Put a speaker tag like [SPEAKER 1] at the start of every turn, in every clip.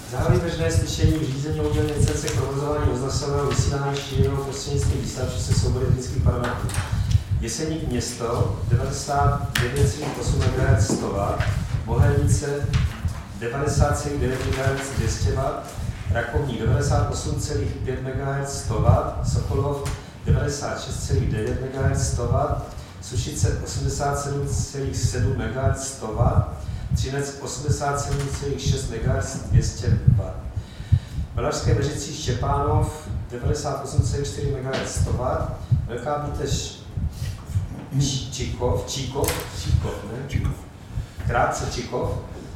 [SPEAKER 1] Zahájí veřejné slyšení v řízení o udělení licence k provozování rozhlasového vysílání šířeného prostřednictvím výstavčů se soubory technických parametrů. Jeseník město 99,8 MHz 100 W, Bohelnice 90,9 MHz 200 W, Rakovník 98,5 MHz 100 W, Sokolov 96,9 MHz 100 W, Sušice 87,7 MHz 100 W, Třinec 87,6 MHz 200 W. Valašské Mežicí Štěpánov 98,4 MHz 100 W, Velká Bítež Číkov, krátce Číkov,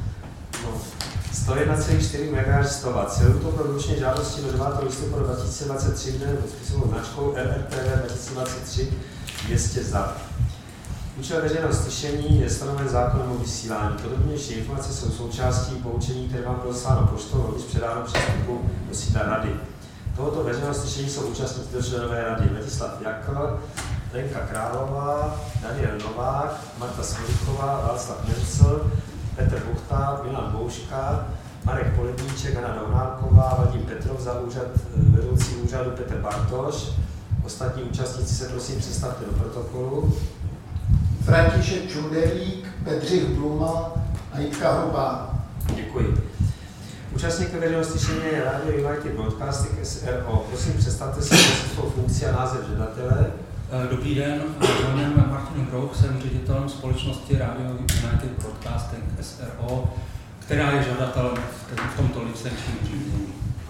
[SPEAKER 1] 101,4 MHz 100 W. Celou to pro vylučení žádosti do 9. listopadu 2023 bude pod spisovou značkou RRTV 2023 200 ZAP. Účel veřejného slyšení je stanoven zákonem o vysílání. Podrobnější informace jsou součástí poučení, které vám bylo zasláno poštou, rovněž předáno při vstupu do sídla rady. Tohoto veřejného slyšení jsou účastníci do členové rady Ladislav Jakl, Lenka Králová, Daniel Novák, Marta Smolíková, Václav Mencl, Petr Buchta, Milan Bouška, Marek Poledníček, Anna Dohnálková, Vadim Petrov za vedoucí úřadu Petr Bartoš. Ostatní účastníci se prosím představte do protokolu.
[SPEAKER 2] František Čunderík, Bedřich Bluma a Jitka Hrubá.
[SPEAKER 1] Děkuji. Účastník veřejného slyšení je Radio United Broadcasting SRO. Prosím, představte si svou funkci a název žadatele.
[SPEAKER 3] Dobrý den, jmenuji se Martin Hroch, jsem ředitelem společnosti Radio United Broadcasting SRO, která je žadatelem v tomto licenčním řízení.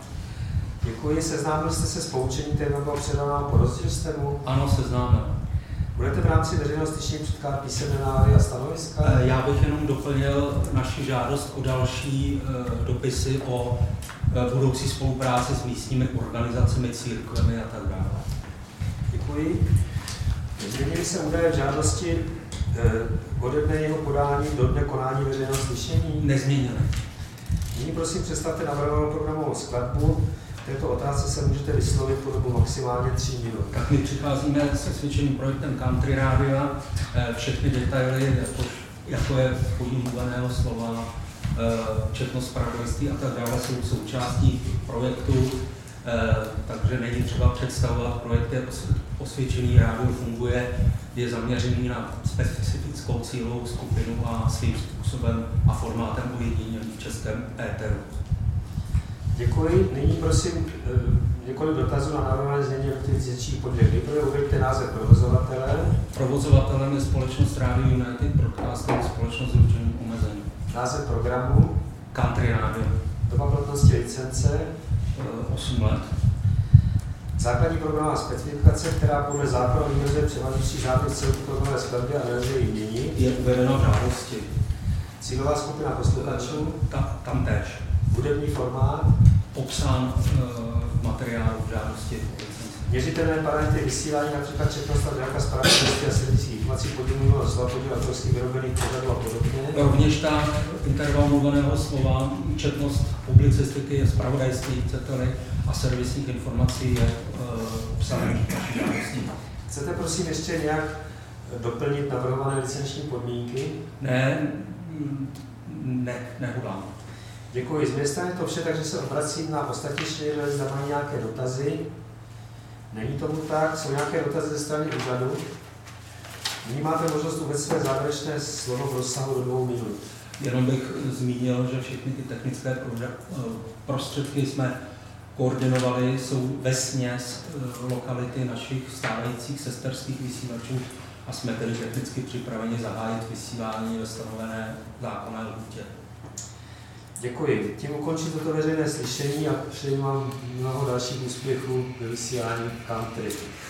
[SPEAKER 1] Děkuji. Seznámil jste se s poučením, které vám bylo předáno po rozdílstému?
[SPEAKER 3] Ano, seznámil.
[SPEAKER 1] Budete v rámci veřejného slyšení předkládat písemné návrhy a stanoviska?
[SPEAKER 3] Já bych jenom doplnil naši žádost o další dopisy o budoucí spolupráci s místními organizacemi, církvemi a tak dále.
[SPEAKER 1] Děkuji. Změnily se údaje v žádosti ode dne jeho podání do dne konání veřejného slyšení?
[SPEAKER 3] Nezměnily.
[SPEAKER 1] Nyní prosím představte navrhovanou programovou skladbu. V této otázce se můžete vyslovit po dobu maximálně 3 minut.
[SPEAKER 3] Tak my přicházíme se svědčeným projektem Country Rádia. Všechny detaily, jako je podíl mluveného slova, četnost zpravodajství a tak dále, jsou součástí projektu, takže není třeba představovat projekt, jak osvědčený rádio funguje, je zaměřený na specifickou cílovou skupinu a svým způsobem a formátem ojedinělý v českém éteru.
[SPEAKER 1] Děkuji. Nyní prosím několik dotazů na navrhované změny jednotlivých dílčích podmínek. Nejprve uveďte název provozovatele.
[SPEAKER 3] Provozovatelem je společnost Radio United Broadcasting, společnost s ručením omezeným.
[SPEAKER 1] Název programu.
[SPEAKER 3] Country Radio.
[SPEAKER 1] Doba platnosti licence.
[SPEAKER 3] 8 let.
[SPEAKER 1] Základní programová specifikace, která podle zákona vymezuje převažující záměr celku programové skladby a nelze ji měnit.
[SPEAKER 3] Je uvedena v žádosti.
[SPEAKER 1] Cílová skupina posluchačů.
[SPEAKER 3] Tam též.
[SPEAKER 1] Hudební formát.
[SPEAKER 3] Popsán v materiálu v žádosti.
[SPEAKER 1] Měřitelné parametry vysílání, například četnost a délka spravedlnosti a sledujících informací, podíl mluveného slova, podíl autorských vyrobených pořadů a podobně.
[SPEAKER 3] Rovněž ta interval mluveného slova, četnost publicistiky, zpravodajství, chcete-li, a servisních informací je obsahem naší žádosti.
[SPEAKER 1] Chcete prosím ještě nějak doplnit navrhované licenční podmínky?
[SPEAKER 3] Nehodlám.
[SPEAKER 1] Děkuji. Z mé strany to vše, takže se obracím na ostatní členy, zda mají nějaké dotazy. Není tomu tak, jsou nějaké dotazy ze strany úřadu. Nyní máte možnost uvést své závěrečné slovo v rozsahu do 2 minut.
[SPEAKER 3] Jenom bych zmínil, že všechny ty technické prostředky jsme koordinovali, jsou vesměs lokality našich stávajících sesterských vysílačů a jsme tedy technicky připraveni zahájit vysílání ve stanovené zákonné lhůtě.
[SPEAKER 1] Děkuji. Tím ukončím toto veřejné slyšení a přeji vám mnoho dalších úspěchů ve vysílání country.